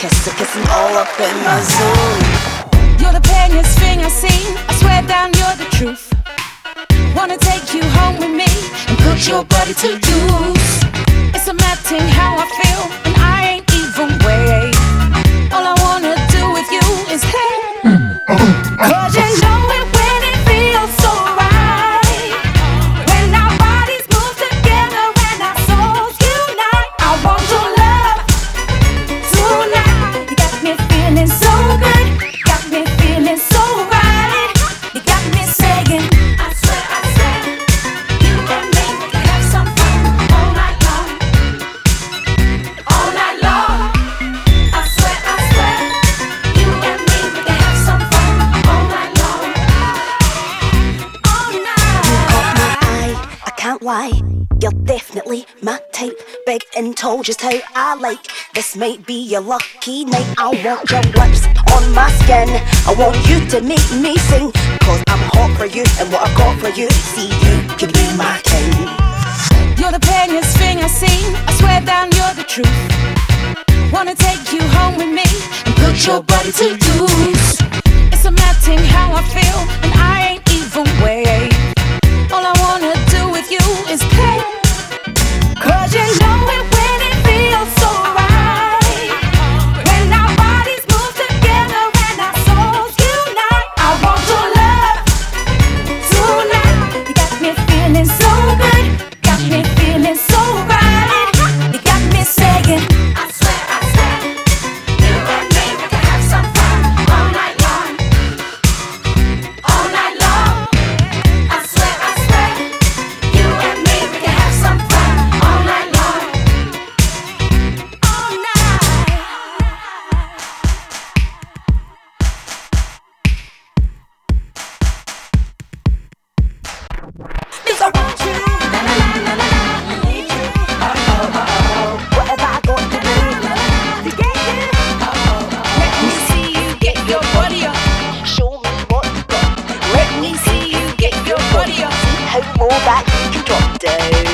kiss, a kissing all up in my zone. You're the prettiest thing I've seen. I swear down, you're the truth. Wanna take you home with me and put your body to use. It's a mad thing how I feel, and I ain't even wait. All I wanna do with you is hey. 'Cause you know it when it feels so right. When our bodies move together and our souls unite. I want your love tonight. You got me feeling so good. Got me feeling so right. You got me saying, I swear, you and me can have some fun all night long. All night long. I swear, you and me we can have some fun all night long. All night. You caught my eye, I can't lie. You're definitely my type, big and tall, just how I like. This might be your lucky night. I want your lips on my skin. I want you to make me sing. 'Cause I'm hot for you, and what I've got for you, see you can be my king. You're the prettiest thing I've seen. I swear down, you're the truth. Wanna take you home with me and put your body to use. It's a mad thing how I feel, and I ain't even wait. All I wanna do with you is play. 'Cause you know it when it feels so right. When our bodies move together and our souls unite. I want your love tonight. You got me feeling so good. Got me feeling so right. You got me saying, I swear, you and me we can have some fun all night long. All night long. I swear, you and me we can have some fun all night long. All night. 'Cause I want you. Need you. Whatever I got to do to get you. Let me see you get your body up. Show me what you got. Let me see you get your body up. See how low that you can drop down.